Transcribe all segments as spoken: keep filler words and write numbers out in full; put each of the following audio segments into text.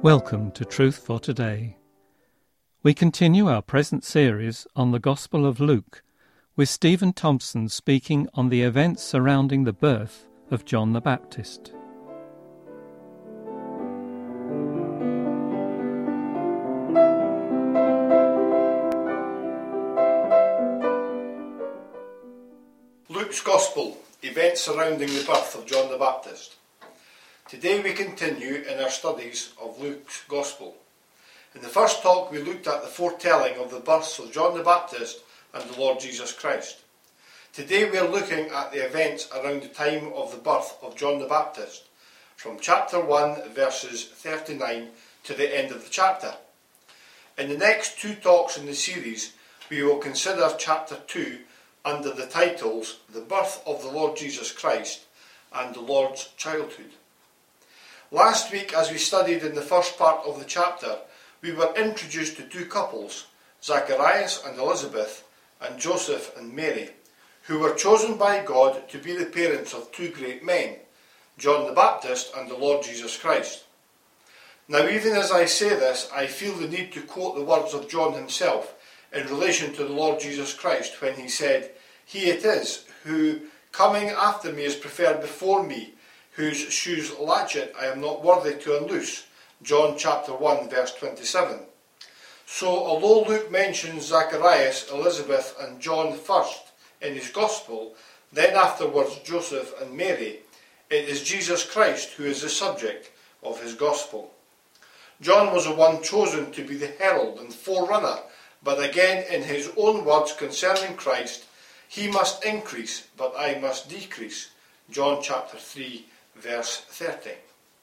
Welcome to Truth for Today. We continue our present series on the Gospel of Luke, with Stephen Thompson speaking on the events surrounding the birth of John the Baptist. Luke's Gospel, events surrounding the birth of John the Baptist. Today we continue in our studies of Luke's Gospel. In the first talk we looked at the foretelling of the births of John the Baptist and the Lord Jesus Christ. Today we are looking at the events around the time of the birth of John the Baptist, from chapter one verses thirty-nine to the end of the chapter. In the next two talks in the series we will consider chapter two under the titles The Birth of the Lord Jesus Christ and The Lord's Childhood. Last week, as we studied in the first part of the chapter, we were introduced to two couples, Zacharias and Elizabeth, and Joseph and Mary, who were chosen by God to be the parents of two great men, John the Baptist and the Lord Jesus Christ. Now, even as I say this, I feel the need to quote the words of John himself in relation to the Lord Jesus Christ when he said, "He it is, who coming after me is preferred before me, whose shoes latchet I am not worthy to unloose." John chapter one verse twenty-seven. So although Luke mentions Zacharias, Elizabeth and John first in his Gospel, then afterwards Joseph and Mary, it is Jesus Christ who is the subject of his Gospel. John was the one chosen to be the herald and forerunner, but again in his own words concerning Christ, "He must increase, but I must decrease." John chapter three verse thirty.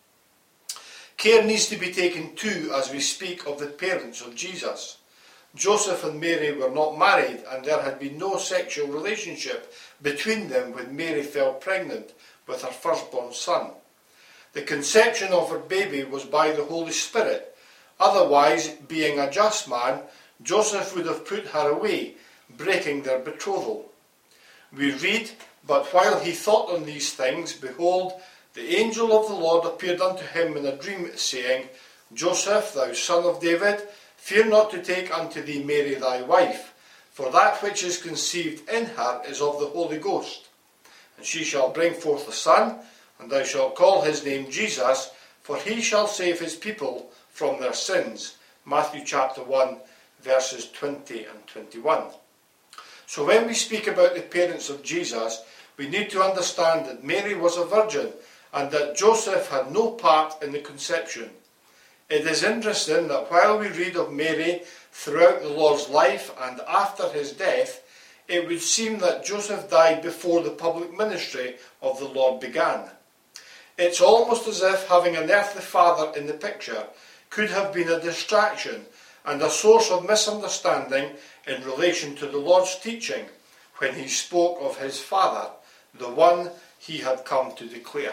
Care needs to be taken too as we speak of the parents of Jesus. Joseph and Mary were not married, and there had been no sexual relationship between them when Mary fell pregnant with her firstborn son. The conception of her baby was by the Holy Spirit. Otherwise, being a just man, Joseph would have put her away, breaking their betrothal. We read, "But while he thought on these things, behold, the angel of the Lord appeared unto him in a dream, saying, Joseph, thou son of David, fear not to take unto thee Mary thy wife, for that which is conceived in her is of the Holy Ghost. And she shall bring forth a son, and thou shalt call his name Jesus, for he shall save his people from their sins." Matthew chapter one, verses twenty and twenty-one. So when we speak about the parents of Jesus, we need to understand that Mary was a virgin, and that Joseph had no part in the conception. It is interesting that while we read of Mary throughout the Lord's life and after his death, it would seem that Joseph died before the public ministry of the Lord began. It's almost as if having an earthly father in the picture could have been a distraction and a source of misunderstanding in relation to the Lord's teaching when he spoke of his Father, the one he had come to declare.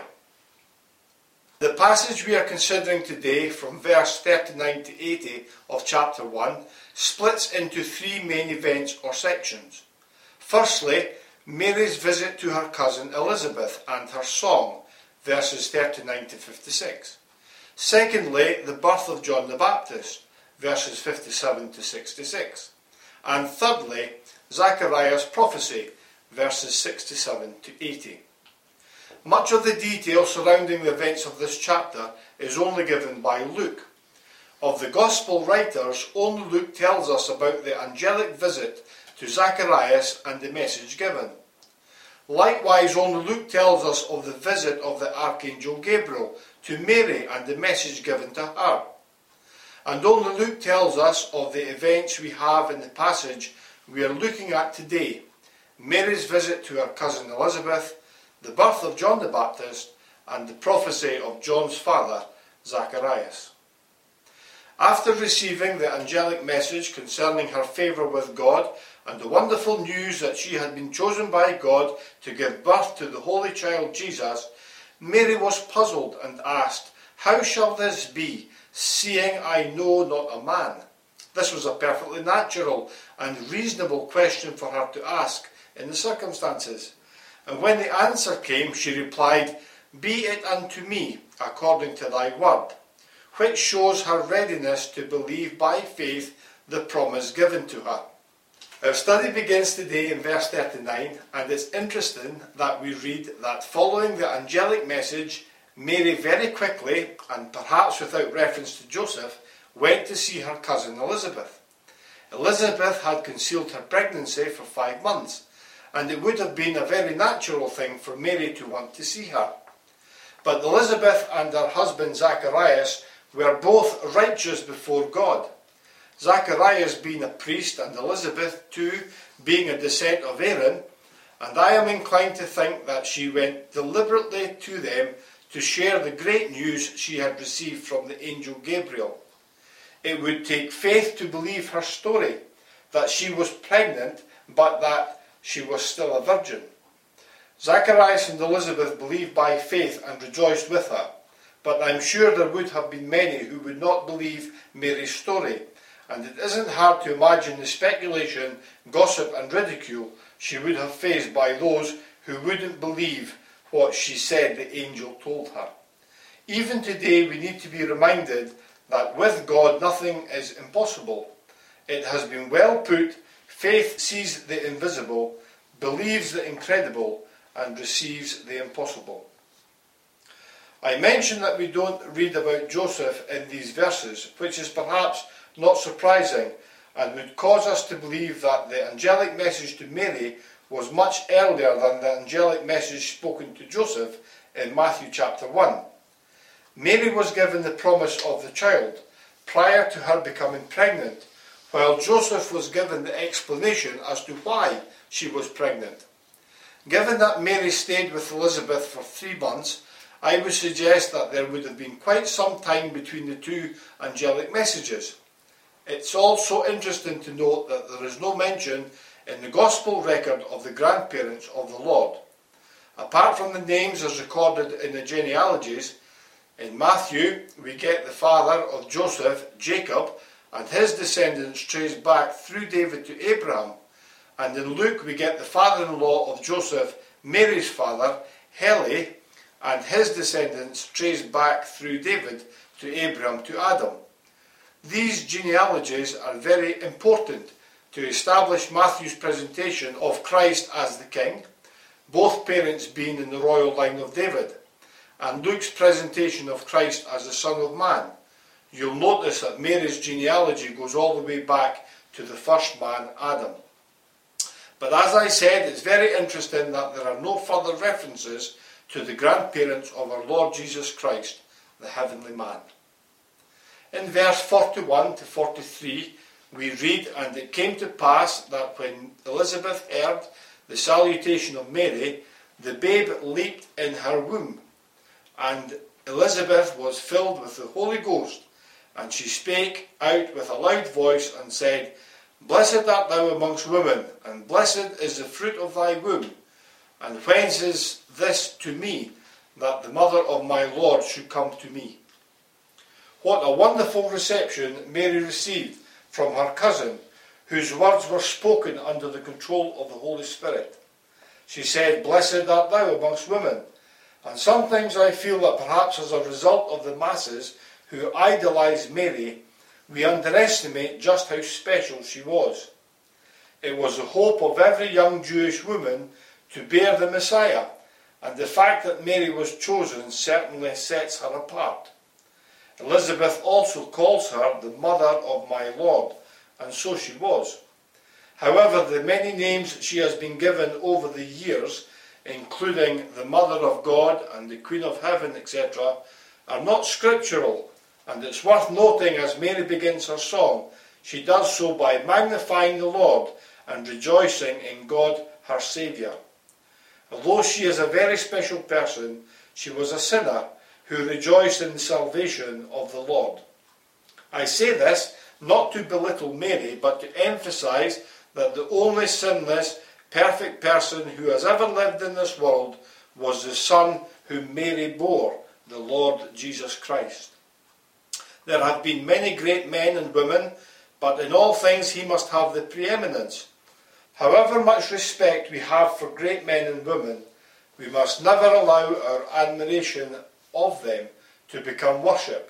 The passage we are considering today, from verse thirty-nine to eighty of chapter one, splits into three main events or sections. Firstly, Mary's visit to her cousin Elizabeth and her song, verses thirty-nine to fifty-six. Secondly, the birth of John the Baptist, verses fifty-seven to sixty-six. And thirdly, Zacharias' prophecy, verses sixty-seven to eighty. Much of the detail surrounding the events of this chapter is only given by Luke. Of the Gospel writers, only Luke tells us about the angelic visit to Zacharias and the message given. Likewise, only Luke tells us of the visit of the Archangel Gabriel to Mary and the message given to her. And only Luke tells us of the events we have in the passage we are looking at today: Mary's visit to her cousin Elizabeth, the birth of John the Baptist, and the prophecy of John's father, Zacharias. After receiving the angelic message concerning her favour with God and the wonderful news that she had been chosen by God to give birth to the Holy Child Jesus, Mary was puzzled and asked, "How shall this be, seeing I know not a man?" This was a perfectly natural and reasonable question for her to ask in the circumstances. And when the answer came, she replied, "Be it unto me according to thy word." which shows her readiness to believe by faith the promise given to her. Our study begins today in verse thirty-nine, and it's interesting that we read that following the angelic message, Mary very quickly, and perhaps without reference to Joseph, went to see her cousin Elizabeth. Elizabeth had concealed her pregnancy for five months, and it would have been a very natural thing for Mary to want to see her. But Elizabeth and her husband Zacharias were both righteous before God. Zacharias being a priest and Elizabeth too being a descent of Aaron, and I am inclined to think that she went deliberately to them to share the great news she had received from the angel Gabriel. It would take faith to believe her story, that she was pregnant but that she was still a virgin. Zacharias and Elizabeth believed by faith and rejoiced with her, but I'm sure there would have been many who would not believe Mary's story, and it isn't hard to imagine the speculation, gossip and ridicule she would have faced by those who wouldn't believe what she said the angel told her. Even today we need to be reminded that with God nothing is impossible. It has been well put, faith sees the invisible, believes the incredible, and receives the impossible. I mentioned that we don't read about Joseph in these verses, which is perhaps not surprising and would cause us to believe that the angelic message to Mary was much earlier than the angelic message spoken to Joseph in Matthew chapter one. Mary was given the promise of the child prior to her becoming pregnant, while Joseph was given the explanation as to why she was pregnant. Given that Mary stayed with Elizabeth for three months, I would suggest that there would have been quite some time between the two angelic messages. It's also interesting to note that there is no mention in the Gospel record of the grandparents of the Lord. Apart from the names as recorded in the genealogies, in Matthew we get the father of Joseph, Jacob, and his descendants traced back through David to Abraham, and in Luke we get the father-in-law of Joseph, Mary's father, Heli, and his descendants traced back through David to Abraham to Adam. These genealogies are very important to establish Matthew's presentation of Christ as the king, both parents being in the royal line of David, and Luke's presentation of Christ as the Son of Man. You'll notice that Mary's genealogy goes all the way back to the first man, Adam. But as I said, it's very interesting that there are no further references to the grandparents of our Lord Jesus Christ, the heavenly man. In verse forty-one to forty-three, we read, "And it came to pass that when Elizabeth heard the salutation of Mary, the babe leaped in her womb. And Elizabeth was filled with the Holy Ghost, and she spake out with a loud voice, and said, Blessed art thou amongst women, and blessed is the fruit of thy womb. And whence is this to me, that the mother of my Lord should come to me?" What a wonderful reception Mary received from her cousin, whose words were spoken under the control of the Holy Spirit. She said, "Blessed art thou amongst women." And sometimes I feel that perhaps as a result of the masses who idolize Mary, we underestimate just how special she was. It was the hope of every young Jewish woman to bear the Messiah, and the fact that Mary was chosen certainly sets her apart. Elizabeth also calls her the mother of my Lord, and so she was. However, the many names she has been given over the years, including the Mother of God and the Queen of Heaven, et cetera, are not scriptural, and it's worth noting as Mary begins her song, she does so by magnifying the Lord and rejoicing in God, her Saviour. Although she is a very special person, she was a sinner who rejoiced in the salvation of the Lord. I say this not to belittle Mary, but to emphasize that the only sinless, perfect person who has ever lived in this world was the Son whom Mary bore, the Lord Jesus Christ. There have been many great men and women, but in all things he must have the preeminence. However much respect we have for great men and women, we must never allow our admiration of them to become worship,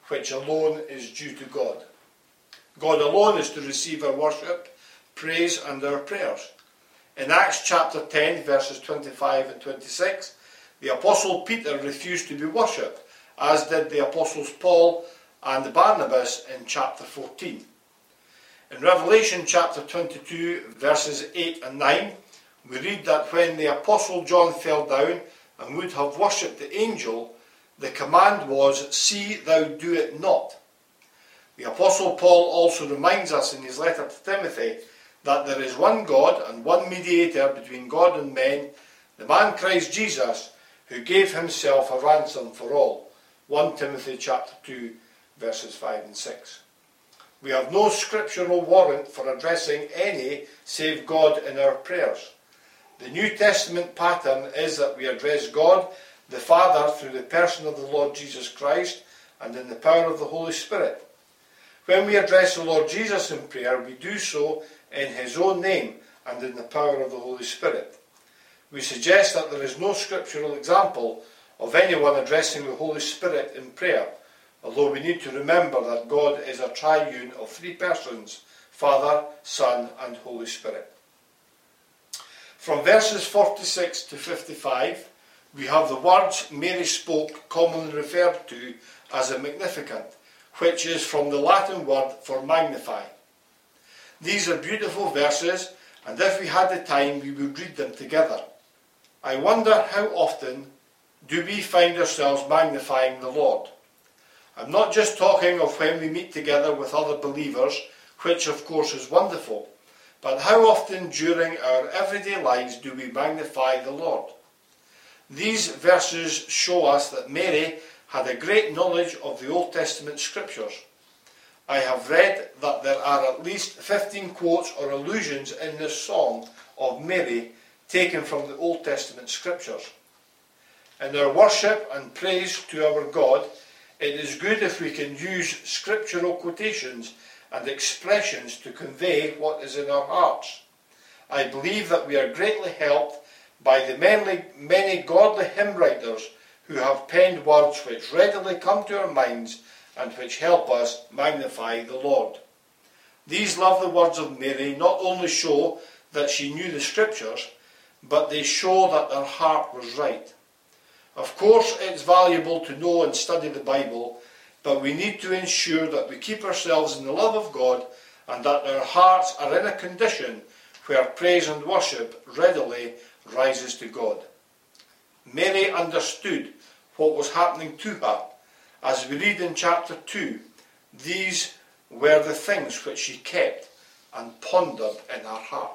which alone is due to God. God alone is to receive our worship, praise and our prayers. In Acts chapter ten, verses twenty-five and twenty-six, the Apostle Peter refused to be worshipped, as did the Apostles Paul and Barnabas in chapter fourteen. In Revelation chapter twenty-two, verses eight and nine, we read that when the Apostle John fell down and would have worshipped the angel, the command was, "See thou do it not." The Apostle Paul also reminds us in his letter to Timothy that there is one God and one mediator between God and men, the man Christ Jesus, who gave himself a ransom for all. First Timothy chapter two, verses five and six. We have no scriptural warrant for addressing any save God in our prayers. The New Testament pattern is that we address God the Father through the person of the Lord Jesus Christ and in the power of the Holy Spirit. When we address the Lord Jesus in prayer, we do so in his own name and in the power of the Holy Spirit. We suggest that there is no scriptural example of anyone addressing the Holy Spirit in prayer, although we need to remember that God is a triune of three persons, Father, Son and Holy Spirit. From verses forty-six to fifty-five, we have the words Mary spoke, commonly referred to as a Magnificat, which is from the Latin word for magnify. These are beautiful verses, and if we had the time, we would read them together. I wonder how often do we find ourselves magnifying the Lord. I'm not just talking of when we meet together with other believers, which of course is wonderful, but how often during our everyday lives do we magnify the Lord? These verses show us that Mary had a great knowledge of the Old Testament scriptures. I have read that there are at least fifteen quotes or allusions in this song of Mary taken from the Old Testament scriptures. In our worship and praise to our God, it is good if we can use scriptural quotations and expressions to convey what is in our hearts. I believe that we are greatly helped by the many, many godly hymn writers who have penned words which readily come to our minds and which help us magnify the Lord. These lovely words of Mary not only show that she knew the scriptures, but they show that her heart was right. Of course, it's valuable to know and study the Bible, but we need to ensure that we keep ourselves in the love of God and that our hearts are in a condition where praise and worship readily rises to God. Mary understood what was happening to her. As we read in chapter two, these were the things which she kept and pondered in her heart.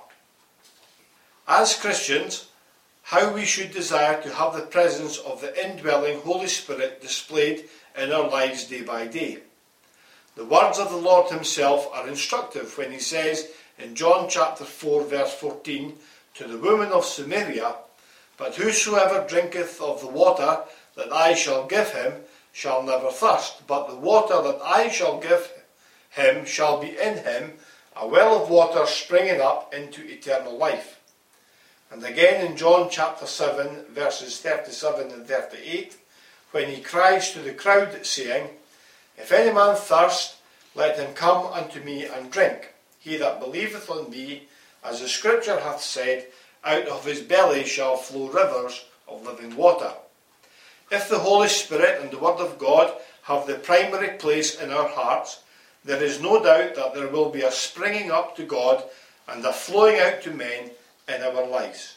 As Christians, how we should desire to have the presence of the indwelling Holy Spirit displayed in our lives day by day. The words of the Lord himself are instructive when he says in John chapter four verse fourteen to the woman of Samaria, "But whosoever drinketh of the water that I shall give him shall never thirst, but the water that I shall give him shall be in him a well of water springing up into eternal life." And again in John chapter seven verses thirty-seven and thirty-eight, when he cries to the crowd saying, "If any man thirst, let him come unto me and drink. He that believeth on me, as the scripture hath said, out of his belly shall flow rivers of living water." If the Holy Spirit and the Word of God have the primary place in our hearts, there is no doubt that there will be a springing up to God and a flowing out to men in our lives.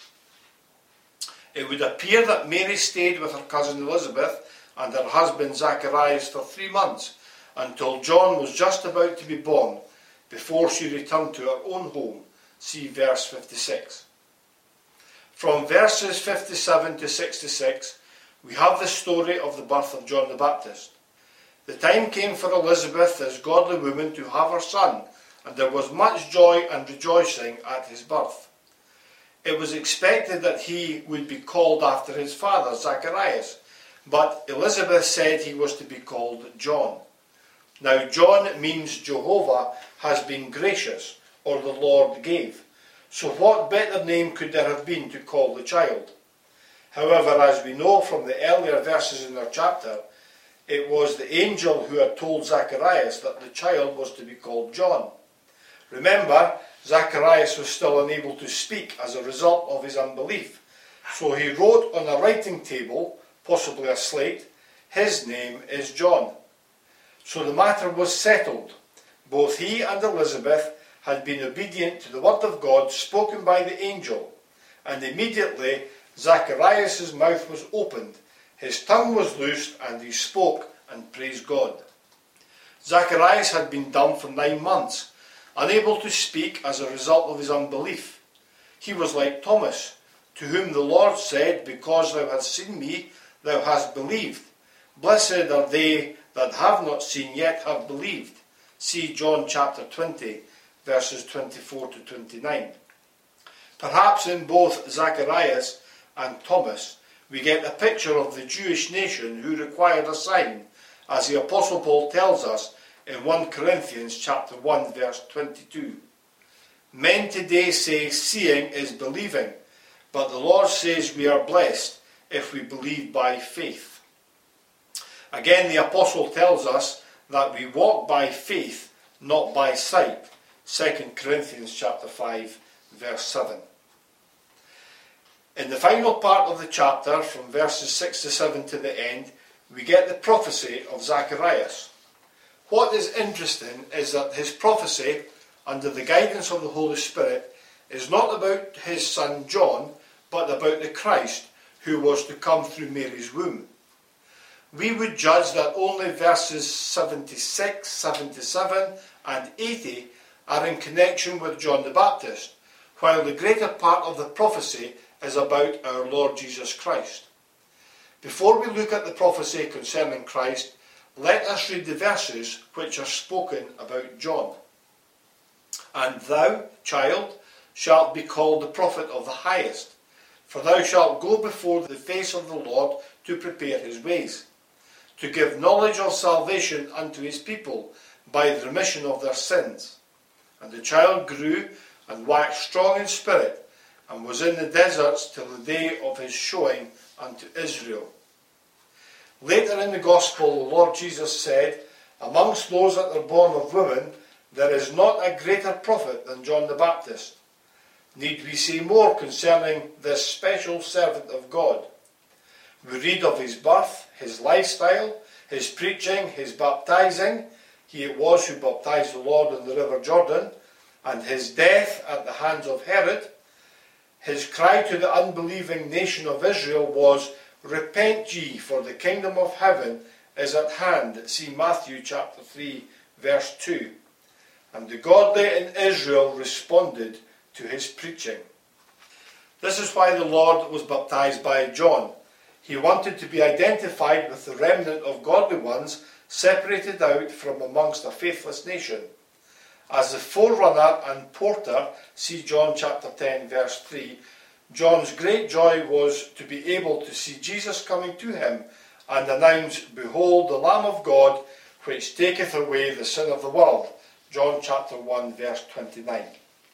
It would appear that Mary stayed with her cousin Elizabeth and her husband Zacharias for three months, until John was just about to be born, before she returned to her own home. See verse fifty-six. From verses fifty-seven to sixty-six, we have the story of the birth of John the Baptist. The time came for Elizabeth, as godly woman, to have her son, and there was much joy and rejoicing at his birth. It was expected that he would be called after his father, Zacharias, but Elizabeth said he was to be called John. Now John means Jehovah has been gracious, or the Lord gave. So what better name could there have been to call the child? However, as we know from the earlier verses in our chapter, it was the angel who had told Zacharias that the child was to be called John. Remember, Zacharias was still unable to speak as a result of his unbelief, so he wrote on a writing table, possibly a slate, "His name is John." So the matter was settled. Both he and Elizabeth had been obedient to the word of God spoken by the angel, and immediately Zacharias' mouth was opened, his tongue was loosed, and he spoke and praised God. Zacharias had been dumb for nine months, unable to speak as a result of his unbelief. He was like Thomas, to whom the Lord said, "Because thou hast seen me, thou hast believed. Blessed are they that have not seen yet have believed." See John chapter twenty, verses twenty-four to twenty-nine. Perhaps in both Zacharias and Thomas we get a picture of the Jewish nation who required a sign, as the Apostle Paul tells us in First Corinthians chapter one, verse twenty-two. Men today say seeing is believing, but the Lord says we are blessed if we believe by faith. Again, the Apostle tells us that we walk by faith, not by sight. Second Corinthians chapter five, verse seven. In the final part of the chapter, from verses six to seven to the end, we get the prophecy of Zacharias. What is interesting is that his prophecy, under the guidance of the Holy Spirit, is not about his son John, but about the Christ who was to come through Mary's womb. We would judge that only verses seventy-six, seventy-seven and eighty are in connection with John the Baptist, while the greater part of the prophecy is about our Lord Jesus Christ. Before we look at the prophecy concerning Christ, let us read the verses which are spoken about John. "And thou, child, shalt be called the prophet of the highest, for thou shalt go before the face of the Lord to prepare his ways, to give knowledge of salvation unto his people by the remission of their sins. And the child grew and waxed strong in spirit, and was in the deserts till the day of his showing unto Israel." Later in the Gospel, the Lord Jesus said, "Amongst those that are born of women, there is not a greater prophet than John the Baptist." Need we say more concerning this special servant of God? We read of his birth, his lifestyle, his preaching, his baptizing. He it was who baptized the Lord in the river Jordan, and his death at the hands of Herod. His cry to the unbelieving nation of Israel was, "Repent ye, for the kingdom of heaven is at hand." See Matthew chapter three, verse two. And the godly in Israel responded to his preaching. This is why the Lord was baptized by John. He wanted to be identified with the remnant of godly ones separated out from amongst a faithless nation. As the forerunner and porter, see John chapter ten, verse three, John's great joy was to be able to see Jesus coming to him and announce, "Behold, the Lamb of God, which taketh away the sin of the world." John chapter one, verse twenty-nine.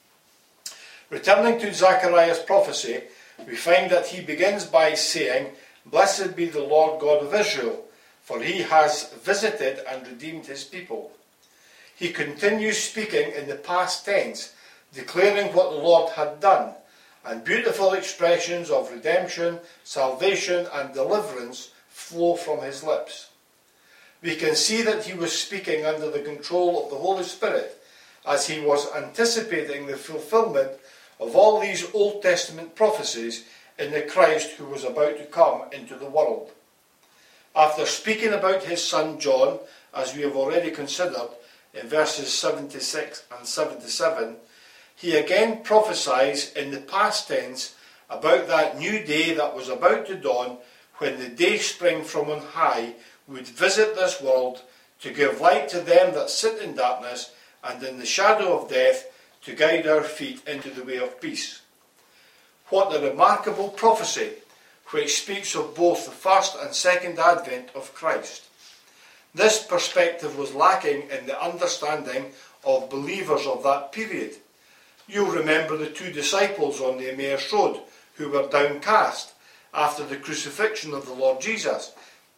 Returning to Zacharias' prophecy, we find that he begins by saying, "Blessed be the Lord God of Israel, for he has visited and redeemed his people." He continues speaking in the past tense, declaring what the Lord had done, and beautiful expressions of redemption, salvation, and deliverance flow from his lips. We can see that he was speaking under the control of the Holy Spirit, as he was anticipating the fulfillment of all these Old Testament prophecies in the Christ who was about to come into the world. After speaking about his son John, as we have already considered in verses seventy-six and seventy-seven, he again prophesies in the past tense about that new day that was about to dawn, when the dayspring from on high would visit this world to give light to them that sit in darkness and in the shadow of death, to guide our feet into the way of peace. What a remarkable prophecy, which speaks of both the first and second advent of Christ. This perspective was lacking in the understanding of believers of that period. You'll remember the two disciples on the Emmaus Road who were downcast after the crucifixion of the Lord Jesus,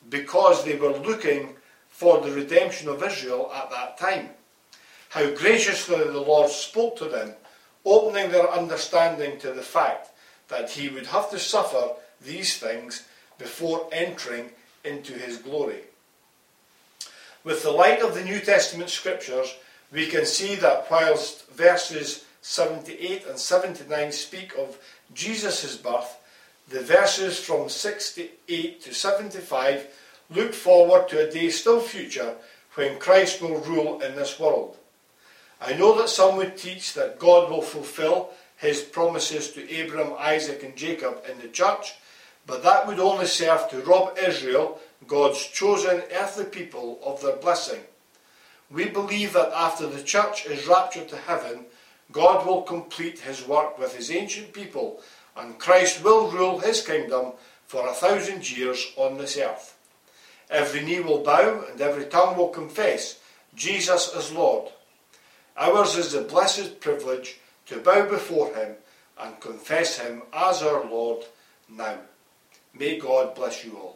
because they were looking for the redemption of Israel at that time. How graciously the Lord spoke to them, opening their understanding to the fact that he would have to suffer these things before entering into his glory. With the light of the New Testament scriptures, we can see that whilst verses seventy-eight and seventy-nine speak of Jesus' birth, the verses from sixty-eight to seventy-five look forward to a day still future when Christ will rule in this world. I know that some would teach that God will fulfill his promises to Abraham, Isaac and Jacob in the church, but that would only serve to rob Israel, God's chosen earthly people, of their blessing. We believe that after the church is raptured to heaven, God will complete his work with his ancient people, and Christ will rule his kingdom for a thousand years on this earth. Every knee will bow and every tongue will confess Jesus is Lord. Ours is the blessed privilege to bow before him and confess him as our Lord now. May God bless you all.